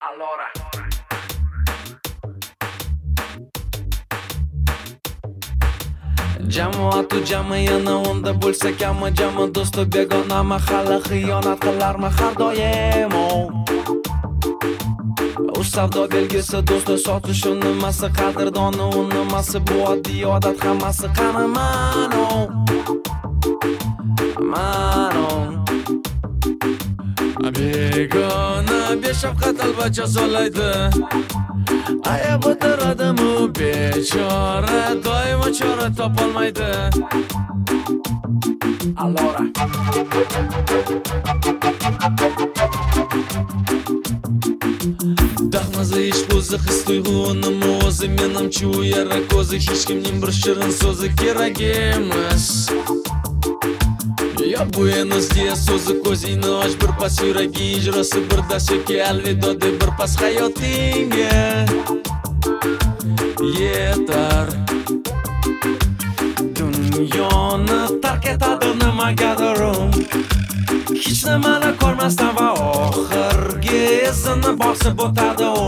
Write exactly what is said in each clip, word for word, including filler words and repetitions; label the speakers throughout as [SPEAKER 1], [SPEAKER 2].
[SPEAKER 1] Allora Jamoat jami yana onda bo'lsa kami jami do'sti begona mahalla xiyonat qilarmi har doim u savdo belgisi do'sti sotish u nimasi qadrdoni u nimasi bu oddiy odat hammasi qani mano mano begona beshafqat albatta solaydi ayab o'tiradimi bechora doimo chora topolmaydi. Allora Dahmazi ish o'zi his tuyg'unim o'zi menimcha u yara ko'zi hech kimning bir shirin so'zi kerak emas. Ya Buenos Dias so'zi ko'zingni och bir pas yuragi ijrosi bir dasyoki alvido deb bir pas hayotingga yetar. Dunyoni tark etadi nimagadir hech nimani ko'rmasdan va oxirgi izini bosib o'tadi u.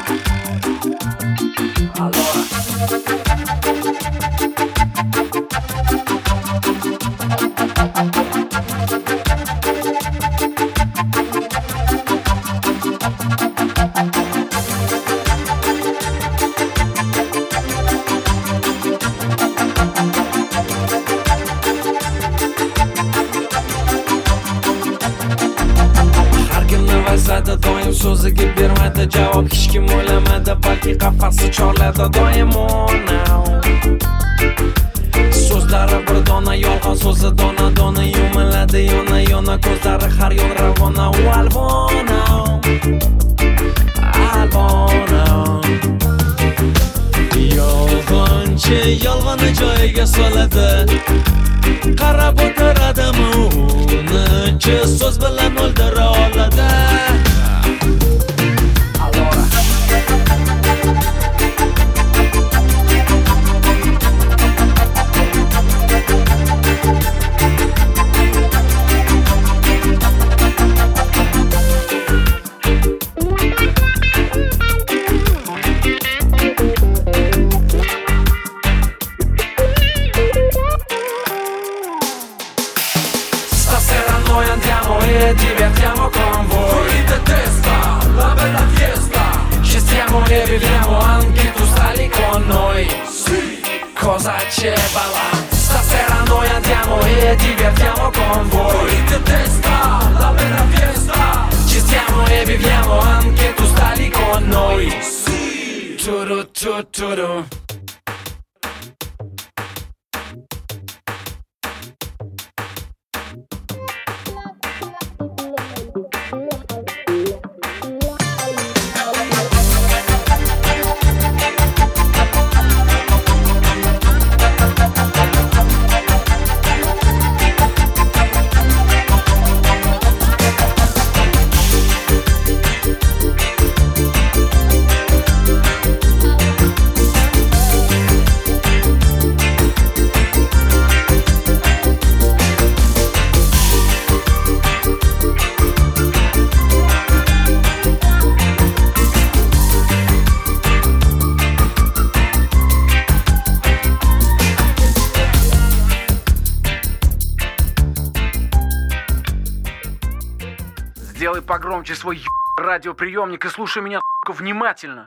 [SPEAKER 1] Allora doim so'ziga bermadi javob hech kim o'ylamadi balki qafasi chorladi doim ona so'zlari bir dona yolg'on so'zi dona dona yumaladi yona yona ko'zlari har yon ravona u alvona alvona yolg'onchi yolg'onni joyiga soladi qarab o'tiradimi uni so'z bilan o'ldira oladi. Andiamo e divertiamo con voi. Fuori di testa, la bella fiesta. Ci stiamo e viviamo, anche tu stai lì con noi. Sì. Cosa c'è balla? Stasera noi andiamo e divertiamo con voi. Fuori di testa, la bella fiesta. Ci stiamo e viviamo, anche tu stai lì con noi. Sì. Turu tu turu. Сделай погромче свой радиоприемник и слушай меня внимательно.